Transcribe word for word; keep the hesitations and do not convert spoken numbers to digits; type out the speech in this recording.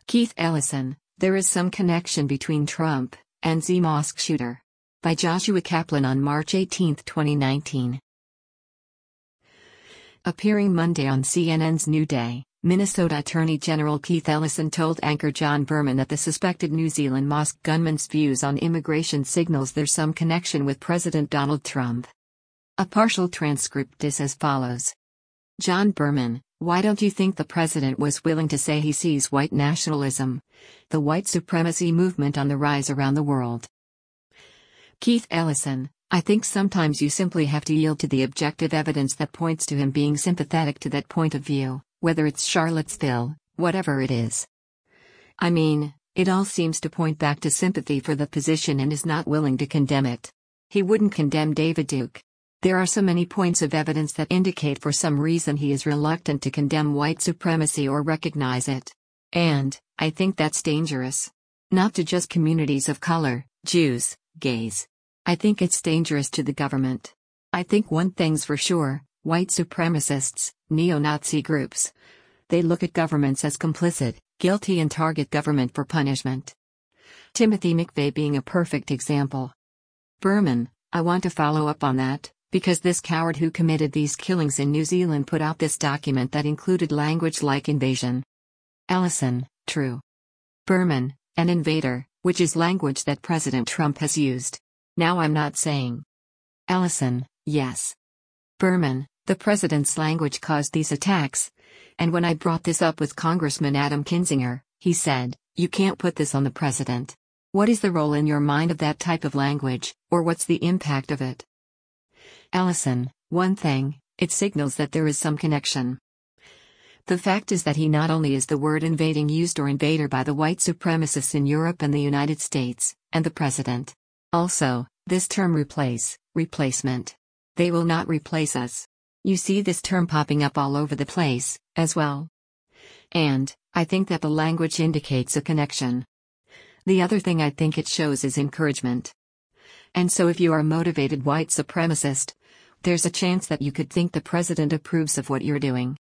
Keith Ellison, There is Some Connection Between Trump and the Mosque Shooter. By Joshua Kaplan on March eighteenth, twenty nineteen. Appearing Monday on C N N's New Day, Minnesota Attorney General Keith Ellison told anchor John Berman that the suspected New Zealand mosque gunman's views on immigration signals there's some connection with President Donald Trump. A partial transcript is as follows. John Berman, why don't you think the president was willing to say he sees white nationalism, the white supremacy movement on the rise around the world? Keith Ellison, I think sometimes you simply have to yield to the objective evidence that points to him being sympathetic to that point of view, whether it's Charlottesville, whatever it is. I mean, it all seems to point back to sympathy for the position and is not willing to condemn it. He wouldn't condemn David Duke. There are so many points of evidence that indicate for some reason he is reluctant to condemn white supremacy or recognize it. And, I think that's dangerous. Not to just communities of color, Jews, gays. I think it's dangerous to the government. I think one thing's for sure, white supremacists, neo-Nazi groups. They look at governments as complicit, guilty and target government for punishment. Timothy McVeigh being a perfect example. Berman, I want to follow up on that, because this coward who committed these killings in New Zealand put out this document that included language like invasion. Ellison, true. Berman, an invader, which is language that President Trump has used. Now I'm not saying. Ellison, yes. Berman, the president's language caused these attacks. And when I brought this up with Congressman Adam Kinzinger, he said, you can't put this on the president. What is the role in your mind of that type of language, or what's the impact of it? Ellison, one thing, it signals that there is some connection. The fact is that he not only is the word invading used or invader by the white supremacists in Europe and the United States, and the president. Also, this term replace, replacement. They will not replace us. You see this term popping up all over the place, as well. And, I think that the language indicates a connection. The other thing I think it shows is encouragement. And so if you are a motivated white supremacist, there's a chance that you could think the president approves of what you're doing.